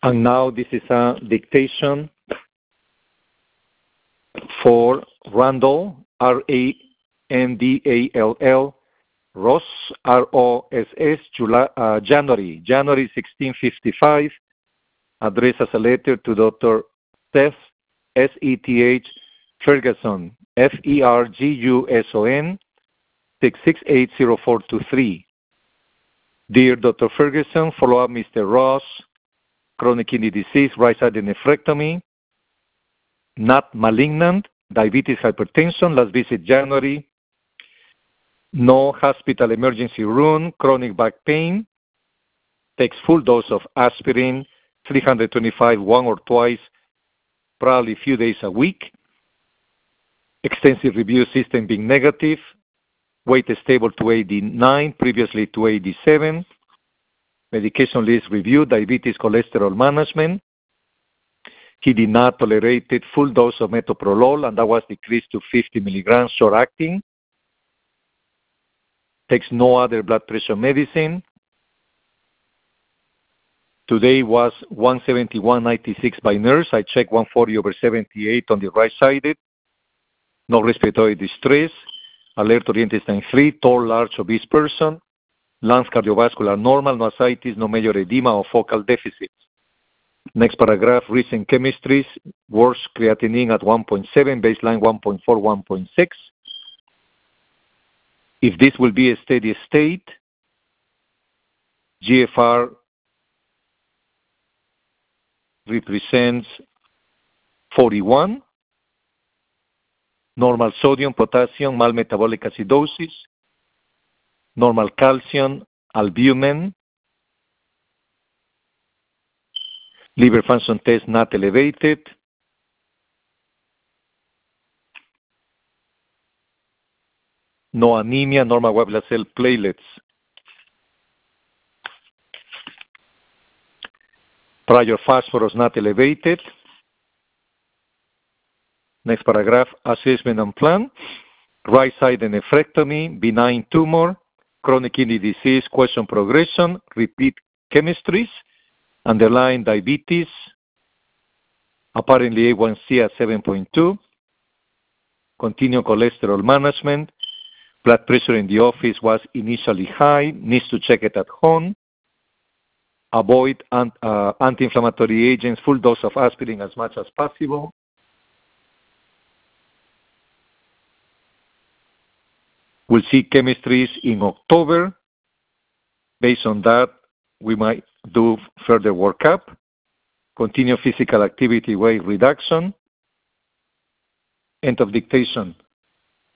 And now this is a dictation for Randall, R-A-N-D-A-L-L, Ross, R-O-S-S, January 1655, addressed as a letter to Dr. Seth, S-E-T-H, Ferguson, F-E-R-G-U-S-O-N, 6680423. Dear Dr. Ferguson, follow up Mr. Ross, chronic kidney disease, right-sided nephrectomy, not malignant, diabetes, hypertension, last visit January, no hospital emergency room, chronic back pain, takes full dose of aspirin, 325 one or twice, probably a few days a week, extensive review system being negative, weight stable to 89, previously to 87, medication list review, diabetes, cholesterol management. He did not tolerate it, full dose of metoprolol, and that was decreased to 50 milligrams short-acting. Takes no other blood pressure medicine. Today was 171.96 by nurse. I checked 140/78 on the right-sided. No respiratory distress. Alert oriented time 3, tall, large, obese person. Lungs cardiovascular normal, no ascites, no major edema or focal deficits. Next paragraph, recent chemistries, worse creatinine at 1.7, baseline 1.4, 1.6. If this will be a steady state, GFR represents 41, normal sodium, potassium, mild metabolic acidosis, normal calcium, albumin, liver function test not elevated, no anemia, normal white blood cell platelets. Prior phosphorus not elevated. Next paragraph, assessment and plan. Right-sided nephrectomy, benign tumor, chronic kidney disease, question progression, repeat chemistries, underlying diabetes, apparently A1C at 7.2, continued cholesterol management, blood pressure in the office was initially high, needs to check it at home, avoid anti-inflammatory agents, full dose of aspirin as much as possible. We'll see chemistries in October. Based on that, we might do further workup, continue physical activity, weight reduction. End of dictation.